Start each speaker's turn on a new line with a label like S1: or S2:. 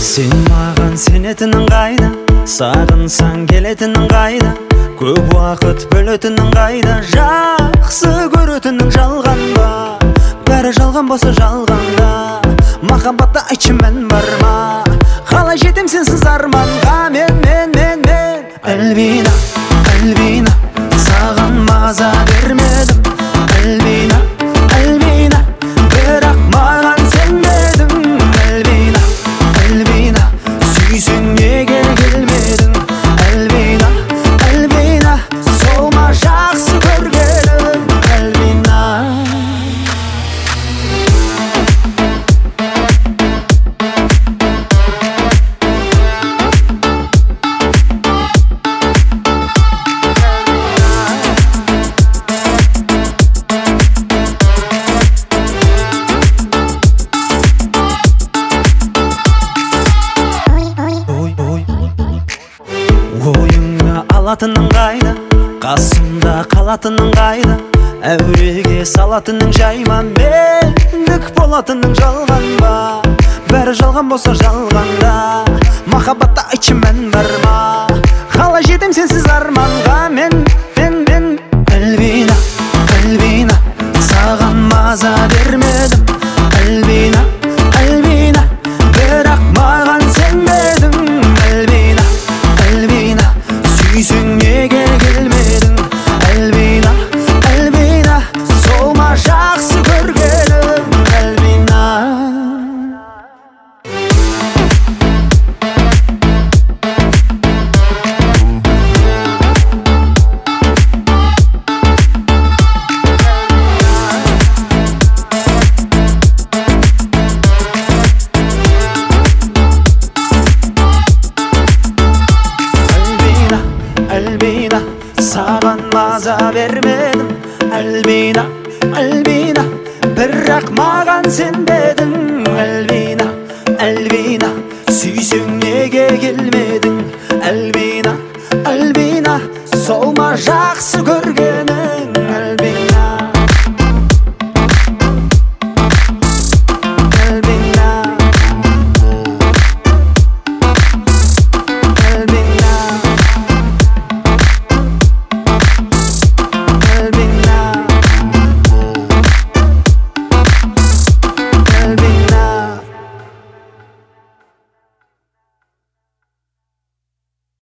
S1: Сен маған сенетінің қайда, сағынсаң келетінің қайда, көп уақыт бөлетінің қайда, жақсы көретінің жалған ба? Бәрі жалған болса жалғанда, махаббатта айтшы мән бар ма? Қалай жетем сенсіз арманға мен Альбина, Альбина, саған маза бермедім. Альбина, Альбина, бірақ маған сенбедің. Альбина, Альбина, сүйсең неге келмедің. Альбина, Альбина, сол ма жақсы көргенің. Альбина. Ойыңа алатының қайда, қасымда қалатының қайда, әуреге салатының жайма, мендік болатының жалған ба? Бәрі жалған болса жалғанда, махаббатта айтшы мән бар ма? Қалай жетем сенсіз арманға мен Альбина, Альбина, саған маза бермедім. Альбина, Альбина, бірақ маған сенбедің. Альбина, Альбина, сүйсең неге келмедің. Альбина, Альбина, сол ма жақсы көргенің. Альбина. Альбина, саған маза бермедім. Альбина, Альбина, бірақ маған сенбедің. Альбина, Альбина, сүйсең неге келмедің. Альбина, Альбина, сол ма жақсы көргенің.